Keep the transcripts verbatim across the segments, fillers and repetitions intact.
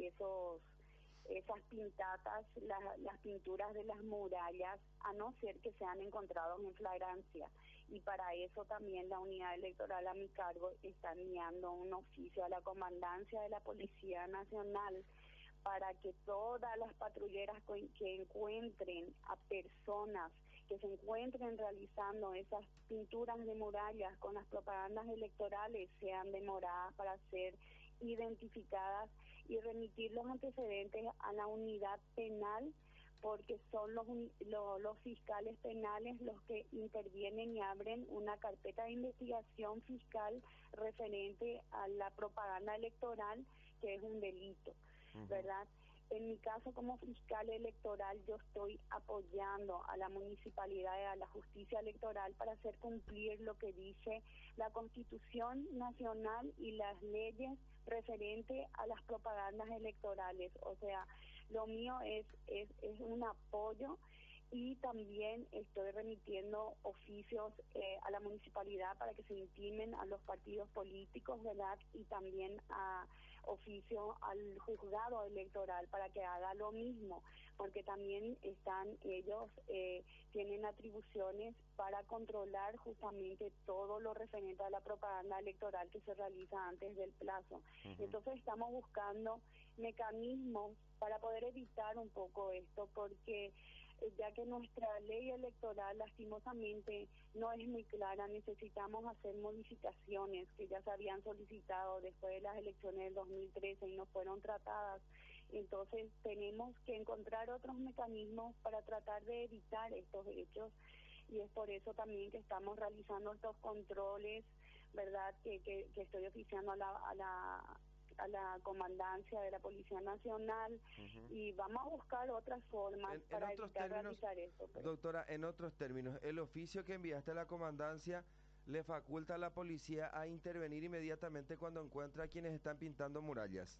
esos esas pintadas, las, las pinturas de las murallas, a no ser que sean encontrados en flagrancia. Y para eso también la unidad electoral a mi cargo está enviando un oficio a la comandancia de la Policía Nacional para que todas las patrulleras que encuentren a personas que se encuentren realizando esas pinturas de murallas con las propagandas electorales sean demoradas para ser identificadas y remitir los antecedentes a la unidad penal, porque son los, los, los fiscales penales los que intervienen y abren una carpeta de investigación fiscal referente a la propaganda electoral, que es un delito, uh-huh. ¿verdad? En mi caso, como fiscal electoral, yo estoy apoyando a la municipalidad y a la justicia electoral para hacer cumplir lo que dice la Constitución Nacional y las leyes referente a las propagandas electorales. O sea, lo mío es, es, es un apoyo, y también estoy remitiendo oficios eh, a la municipalidad para que se intimen a los partidos políticos, ¿verdad? Y también a oficio al juzgado electoral para que haga lo mismo, porque también están ellos, eh, tienen atribuciones para controlar justamente todo lo referente a la propaganda electoral que se realiza antes del plazo. Uh-huh. Entonces estamos buscando mecanismos para poder evitar un poco esto, porque ya que nuestra ley electoral lastimosamente no es muy clara, necesitamos hacer modificaciones que ya se habían solicitado después de las elecciones del dos mil trece y no fueron tratadas. Entonces tenemos que encontrar otros mecanismos para tratar de evitar estos hechos, y es por eso también que estamos realizando estos controles, ¿verdad? Que, que, que estoy oficiando a la... A la a la comandancia de la Policía Nacional, uh-huh. y vamos a buscar otras formas en, para en otros evitar términos, realizar esto. Pero... Doctora, en otros términos, el oficio que enviaste a la comandancia le faculta a la policía a intervenir inmediatamente cuando encuentra a quienes están pintando murallas.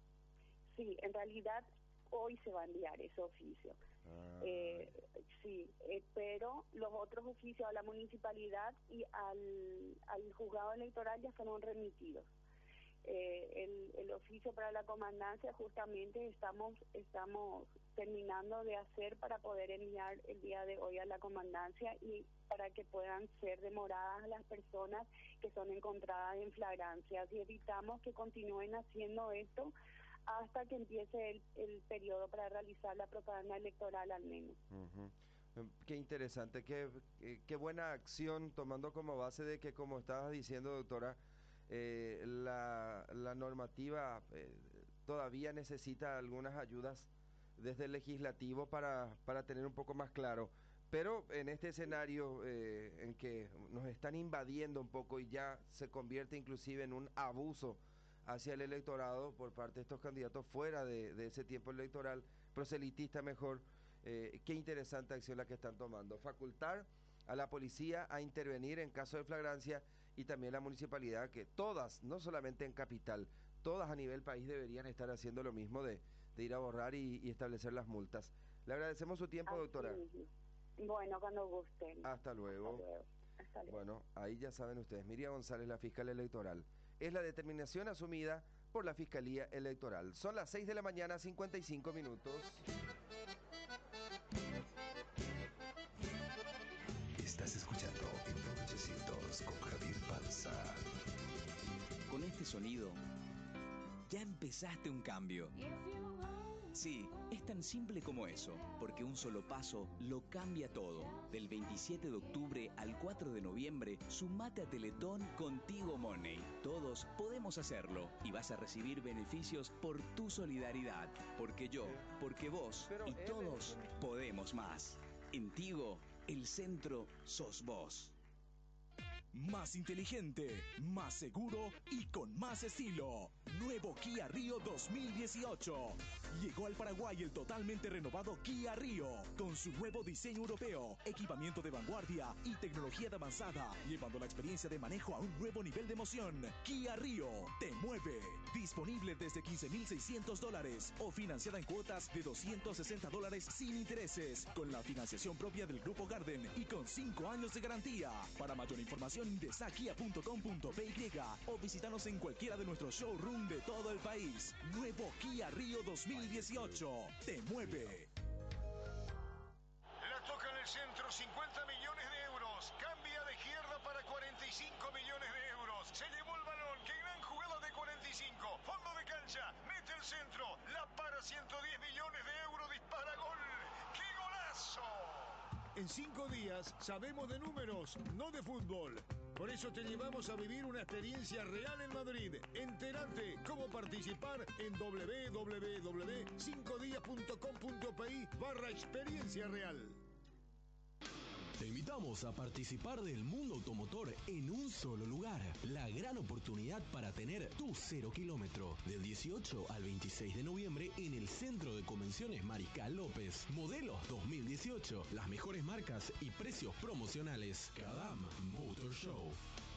Sí, en realidad hoy se va a enviar ese oficio. Ah. Eh, sí, eh, pero los otros oficios a la municipalidad y al, al juzgado electoral ya fueron remitidos. Eh, el, el oficio para la comandancia justamente estamos estamos terminando de hacer para poder enviar el día de hoy a la comandancia y para que puedan ser demoradas las personas que son encontradas en flagrancia, y evitamos que continúen haciendo esto hasta que empiece el, el periodo para realizar la propaganda electoral al menos. Uh-huh. Qué interesante, qué, qué, qué buena acción, tomando como base de que, como estabas diciendo, doctora, Eh, la, la normativa eh, todavía necesita algunas ayudas desde el legislativo para, para tener un poco más claro, pero en este escenario eh, en que nos están invadiendo un poco y ya se convierte inclusive en un abuso hacia el electorado por parte de estos candidatos fuera de, de ese tiempo electoral, proselitista mejor, eh, qué interesante acción la que están tomando, facultar a la policía a intervenir en caso de flagrancia, y también la municipalidad, que todas, no solamente en capital, todas a nivel país deberían estar haciendo lo mismo de, de ir a borrar y, y establecer las multas. Le agradecemos su tiempo, Así doctora. Mismo. Bueno, cuando gusten. Hasta luego. Hasta luego. Hasta luego. Bueno, ahí ya saben ustedes, Miriam González, la fiscal electoral. Es la determinación asumida por la Fiscalía Electoral. Son las seis de la mañana, cincuenta y cinco minutos. Estás escuchando en ochocientos con Javier Panza. Con este sonido, ya empezaste un cambio. Sí, es tan simple como eso, porque un solo paso lo cambia todo. Del veintisiete de octubre al cuatro de noviembre, sumate a Teletón Contigo Money. Todos podemos hacerlo y vas a recibir beneficios por tu solidaridad. Porque yo, porque vos y todos podemos más. En Tigo, el centro sos vos. Más inteligente, más seguro y con más estilo. Nuevo Kia Rio dos mil dieciocho. Llegó al Paraguay el totalmente renovado Kia Rio, con su nuevo diseño europeo, equipamiento de vanguardia y tecnología de avanzada, llevando la experiencia de manejo a un nuevo nivel de emoción. Kia Rio te mueve. Disponible desde quince mil seiscientos dólares o financiada en cuotas de doscientos sesenta dólares sin intereses, con la financiación propia del Grupo Garden y con cinco años de garantía. Para mayor información información ingresa a kia punto com punto p y o visítanos en cualquiera de nuestros showroom de todo el país. Nuevo Kia Río dos mil dieciocho. Te mueve. La toca en el centro, cincuenta millones de euros. Cambia de izquierda para cuarenta y cinco millones de euros. Se llevó el balón. ¡Qué gran jugada de cuarenta y cinco! Fondo de cancha. Mete el centro. La para ciento diez millones de euros. Dispara gol. ¡Qué golazo! En cinco días sabemos de números, no de fútbol. Por eso te llevamos a vivir una experiencia real en Madrid. Entérate cómo participar en doble u doble u doble u punto cinco días punto com punto p y barra experiencia real. Te invitamos a participar del mundo automotor en un solo lugar. La gran oportunidad para tener tu cero kilómetro. Del dieciocho al veintiséis de noviembre en el Centro de Convenciones Mariscal López. Modelos dos mil dieciocho. Las mejores marcas y precios promocionales. Cadam Motor Show.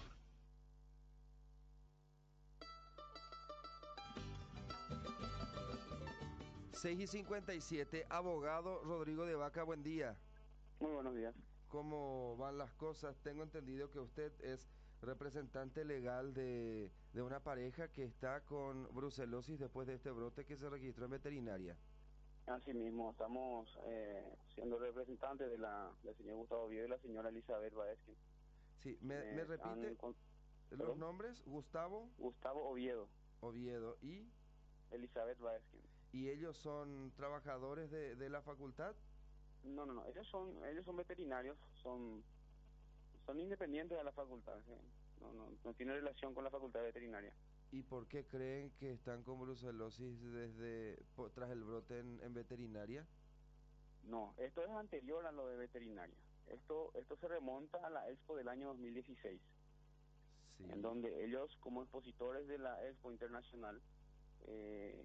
seis y cincuenta y siete. Abogado Rodrigo de Vaca, buen día. Muy buenos días. ¿Cómo van las cosas? Tengo entendido que usted es representante legal de, de una pareja que está con brucelosis después de este brote que se registró en veterinaria. Así mismo, estamos eh, siendo representantes de la, del señor Gustavo Oviedo y la señora Elizabeth Baezquin. Sí, ¿me, eh, me repite con... los ¿Perdón? nombres? Gustavo Gustavo Oviedo. Oviedo y... Elizabeth Baezquin. ¿Y ellos son trabajadores de, de la facultad? No, no, no, ellos son ellos son veterinarios, son son independientes de la facultad, ¿sí? no, no, no tiene relación con la facultad veterinaria. ¿Y por qué creen que están con brucelosis desde po, tras el brote en, en veterinaria? No, esto es anterior a lo de veterinaria. Esto esto se remonta a la Expo del año dos mil dieciséis, sí. En donde ellos, como expositores de la Expo Internacional, eh,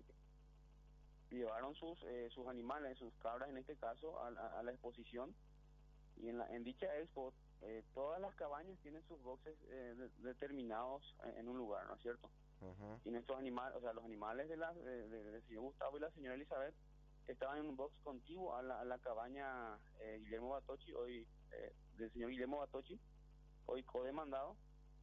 llevaron sus eh, sus animales, sus cabras en este caso, a, a, a la exposición, y en, la, en dicha expo eh, todas las cabañas tienen sus boxes eh, de, determinados en, en un lugar, ¿no es cierto? Uh-huh. Y nuestros animales, o sea, los animales de la de, de, del señor Gustavo y la señora Elizabeth estaban en un box contiguo a la, a la cabaña eh, Guillermo Batochi, hoy eh, del señor Guillermo Batochi, hoy codemandado,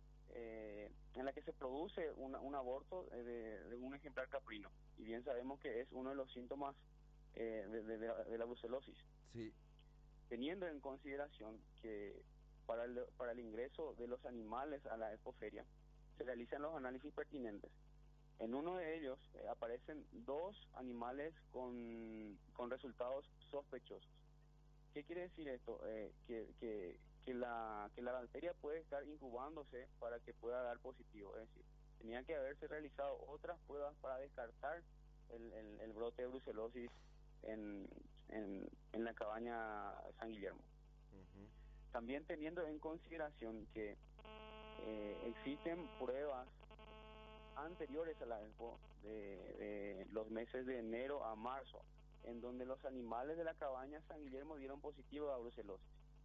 eh, en la que se produce una, un aborto de, de un ejemplar caprino. Y bien sabemos que es uno de los síntomas eh, de, de, de, la, de la brucelosis. Sí. Teniendo en consideración que para el, para el ingreso de los animales a la expoferia se realizan los análisis pertinentes. En uno de ellos eh, aparecen dos animales con, con resultados sospechosos. ¿Qué quiere decir esto? Eh, que, que, que, la, que la bacteria puede estar incubándose para que pueda dar positivo. Es decir, tenía que haberse realizado otras pruebas para descartar el, el, el brote de brucelosis en, en, en la cabaña San Guillermo. Uh-huh. También teniendo en consideración que eh, existen pruebas anteriores a la expo de, de los meses de enero a marzo, en donde los animales de la cabaña San Guillermo dieron positivo a brucelosis.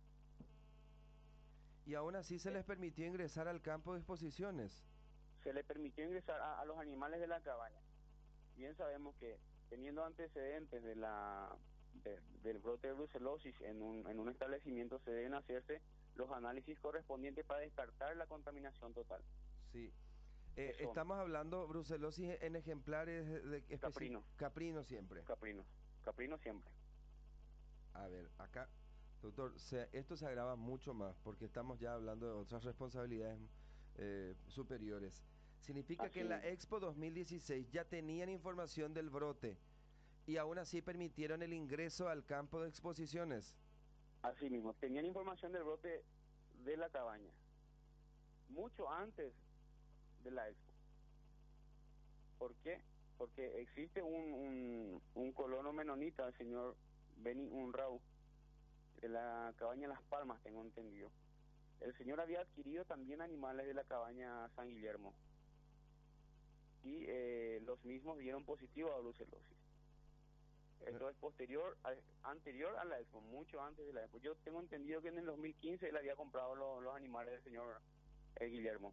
¿Y aún así se les permitió ingresar al campo de exposiciones? Se les permitió ingresar a, a los animales de la cabaña. Bien sabemos que teniendo antecedentes de la de, del brote de brucelosis en un, en un establecimiento se deben hacerse los análisis correspondientes para descartar la contaminación total. Sí. Eh, estamos hablando brucelosis en ejemplares de especie... Caprino. Caprino siempre. Caprino. Caprino siempre. A ver, acá, doctor, se, esto se agrava mucho más porque estamos ya hablando de otras responsabilidades eh, superiores. ¿Significa así que en la Expo dos mil dieciséis ya tenían información del brote y aún así permitieron el ingreso al campo de exposiciones? Así mismo, tenían información del brote de la cabaña mucho antes de la Expo. ¿Por qué? Porque existe un, un, un colono menonita, el señor Beni Unrau, de la cabaña Las Palmas, tengo entendido. El señor había adquirido también animales de la cabaña San Guillermo y eh, los mismos dieron positivo a brucelosis. Esto es posterior, a, anterior a la Expo, mucho antes de la Expo. Yo tengo entendido que en el dos mil quince él había comprado los, los animales del señor eh, Guillermo.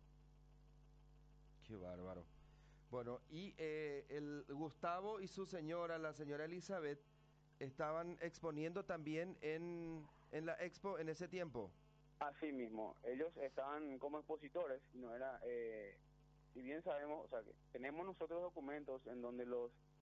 Qué bárbaro. Bueno, y eh, el Gustavo y su señora, la señora Elizabeth, estaban exponiendo también en, en la Expo en ese tiempo. Así mismo, ellos estaban como expositores, no era, eh, si bien sabemos, o sea, que tenemos nosotros documentos en donde los